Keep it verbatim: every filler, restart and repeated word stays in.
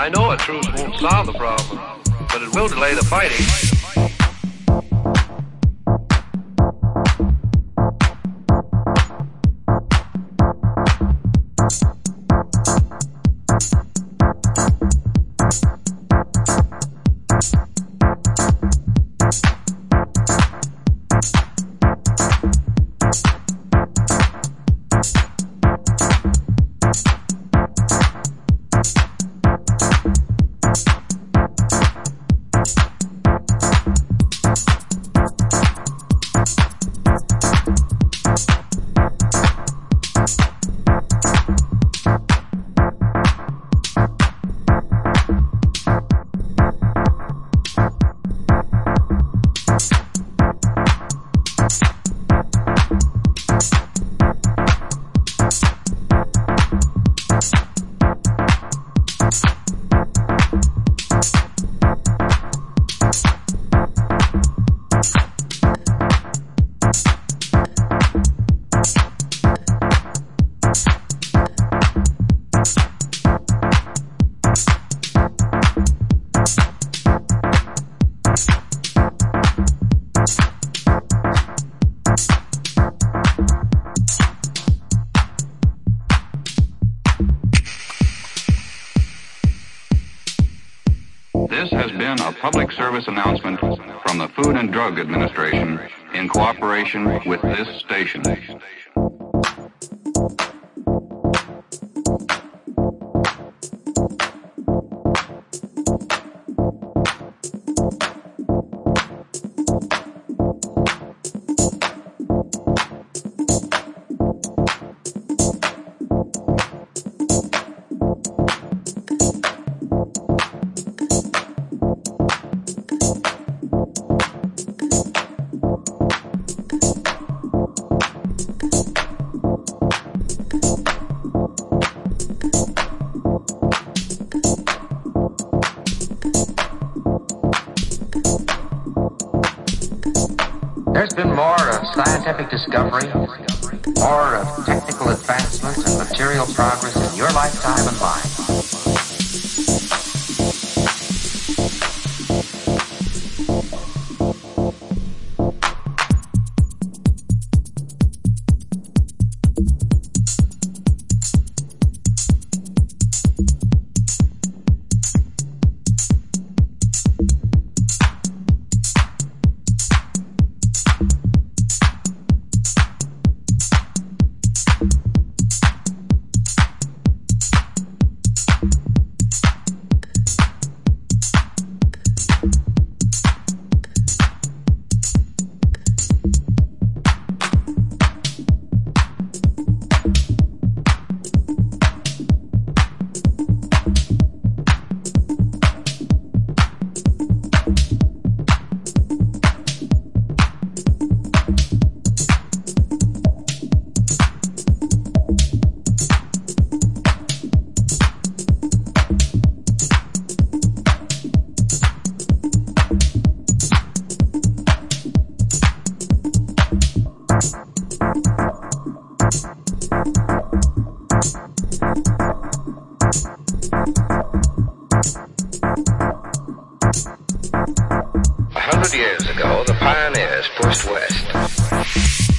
I know a truce won't solve the problem, but it will delay the fighting. This has been a public service announcement from the Food and Drug Administration in cooperation with this station. There's been more of scientific discovery, more of technical advancements and material progress in your lifetime and mine. A hundred years ago, the pioneers pushed west.